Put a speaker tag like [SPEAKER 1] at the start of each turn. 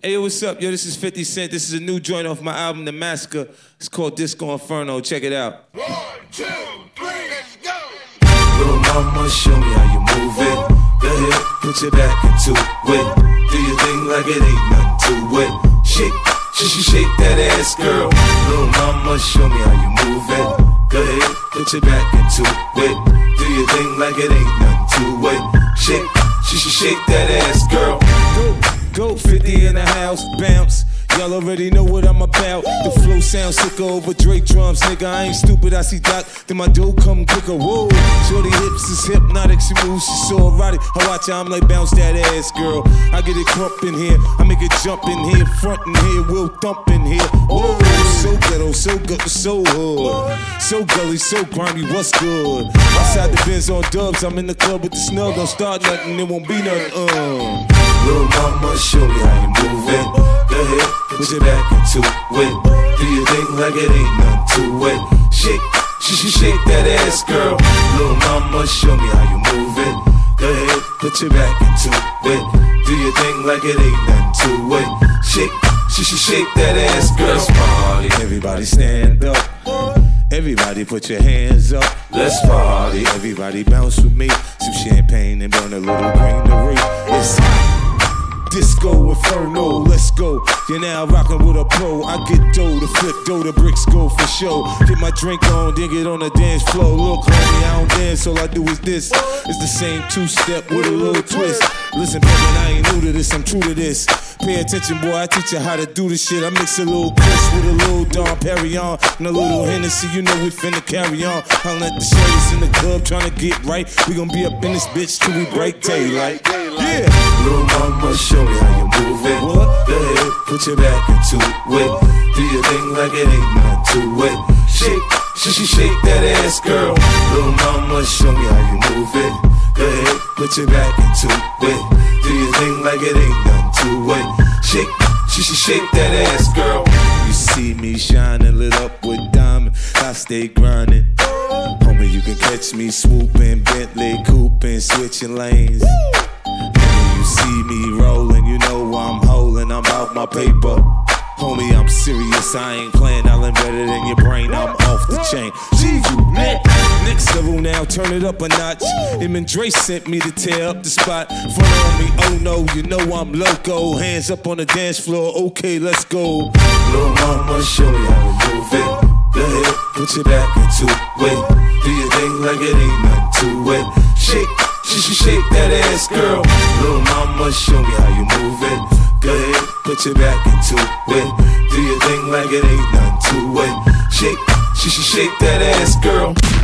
[SPEAKER 1] Hey, yo, what's up? Yo, this is 50 Cent. This is a new joint off my album, The Massacre. It's called Disco Inferno. Check it out.
[SPEAKER 2] 1, 2, 3, let's go!
[SPEAKER 3] Little mama, show me how you move it. Go ahead, put your back into it. Do your thing like it ain't nothing to it. Shake that ass, girl. Little mama, show me how you move it. Go ahead, put your back into it. Do your thing like it ain't nothing to it. Shake that ass, girl.
[SPEAKER 1] Go 50 in the house, bounce. Y'all already know what I'm about. The flow sounds sicker over Drake drums, nigga. I ain't stupid, I see Doc, then my dough come quicker. Whoa, shorty hips is hypnotic, she moves, she's so erotic. I watch her, I'm like, bounce that ass, girl. I get it crump in here, I make it jump in here, front in here, we'll thump in here. Whoa, so ghetto, so good, so hood, so gully, so grimy, what's good? Outside the Benz on dubs, I'm in the club with the snug. Don't start nothing, it won't be nothing.
[SPEAKER 3] Little mama, show me how you move it. Go ahead, put your back into it. Do your thing like it ain't nothing to it. Shake that ass, girl. Little mama, show me how you move it. Go ahead, put your back into it. Do your thing like it ain't nothing to it. Shake that ass, girl. Let's party.
[SPEAKER 1] Everybody stand up. Everybody put your hands up.
[SPEAKER 3] Let's party.
[SPEAKER 1] Everybody bounce with me. Some champagne and burn a little greenery. It's Disco Inferno, let's go. You're now rockin' with a pro. I get dough to flip dough, the bricks go for show. Get my drink on, then get on the dance floor. Look, homie, I don't dance, all I do is this. It's the same two-step with a little twist. Listen, baby, I ain't new to this, I'm true to this. Pay attention, boy, I teach you how to do this shit. I mix a little Kush with a little Dom Perignon and a little Hennessy, you know we finna carry on. I'll let the shorties in the club tryna get right. We gon' be up in this bitch till we break daylight. Yeah.
[SPEAKER 3] Little mama, show me how you move it.
[SPEAKER 1] What?
[SPEAKER 3] Go ahead, put your back into it. Do your thing like it ain't nothing to it. Shake that ass, girl. Little mama, show me how you move it. Go ahead, put your back into it. Do your thing like it ain't nothing to it. Shake that ass, girl.
[SPEAKER 1] You see me shining, lit up with diamond. I stay grinding. Homie, you can catch me swooping, Bentley cooping, switching lanes. When you see me rolling, you know I'm holding. I'm out my paper. Homie, I'm serious, I ain't playing. I'll embed it in your brain, I'm off the chain. Gee, you next level now, turn it up a notch. Him and Dre sent me to tear up the spot. Front on me, oh no, you know I'm loco. Hands up on the dance floor, okay, let's go.
[SPEAKER 3] Little mama, show me how to move it. Go ahead, put your back into it. Do your thing like it ain't nothing to it. Shake that ass, girl. Little mama, show me how you move it. Go ahead, put your back into it. Do your thing like it ain't nothing to it. Shake that ass, girl.